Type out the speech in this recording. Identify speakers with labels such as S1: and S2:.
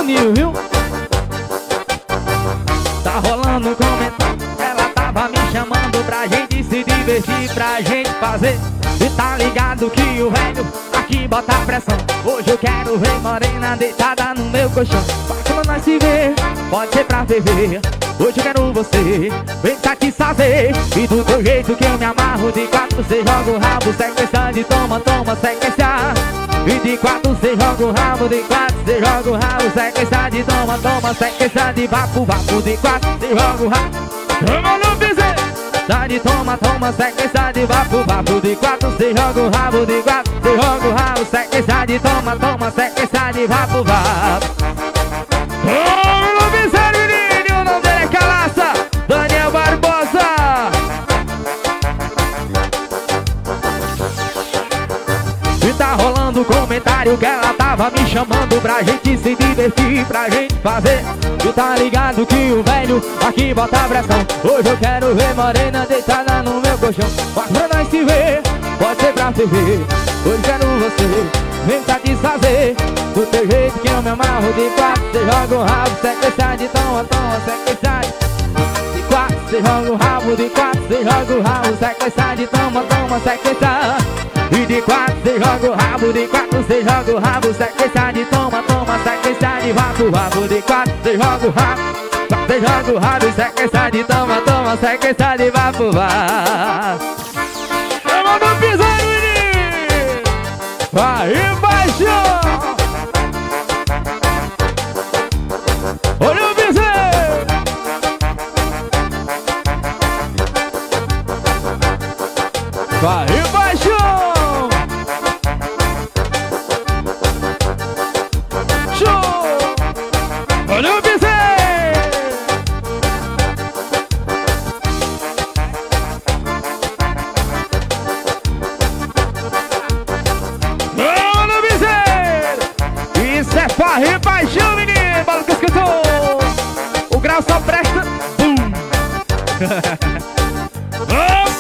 S1: Juninho, viu? Tá rolando um comentário, ela tava me chamando pra gente se divertir, pra gente fazer. E tá ligado que o velho aqui bota pressão. Hoje eu quero ver morena deitada no meu colchão. Quando nós se ver, pode ser pra beber. Hoje eu quero você, vem satisfazer. E do teu jeito que eu me amarro, de quatro você joga o rabo, sequência de toma, toma, sequência. E de quatro você joga o rabo, de quatro você joga o rabo, sequência de toma, toma, sequência de vapo, vapo. De quatro você joga o rabo, toma no piseiro. De toma, toma, sequência de vapo, vapo. De quatro você joga o rabo, de quatro você joga o rabo, sequência de toma, toma, sequência de vapo, vapo. Toma no piseiro, menino, o nome dele é Calaça, Daniel Barbosa. E tá rolando comentário que ela tava me chamando pra gente se divertir, pra gente fazer. E tá ligado que o velho aqui bota pressão. Hoje eu quero ver morena deitada no meu colchão. Mas pra nós se ver, pode ser pra TV. Hoje quero você, vem satisfazer. Do teu jeito que eu me amarro, de quatro você joga o rabo, sequência de toma, toma, sequência de quatro você joga o rabo, de quatro você joga o rabo, sequência de toma, toma, sequência. E de quatro você joga o rabo, de quatro você joga o rabo, sequência de toma, toma, sequência de vapo, vapo. De quatro você joga o rabo, quatro você joga o rabo, sequência de toma, toma, sequência de vapo, vapo. Vamos no piseiro, menino! Vai embaixo! Olha o piseiro! Vai embaixo! Olha o piseiro! Olha o piseiro! Isso é farra e paixão, menino! Bola que escutou! O grau só presta... Bum!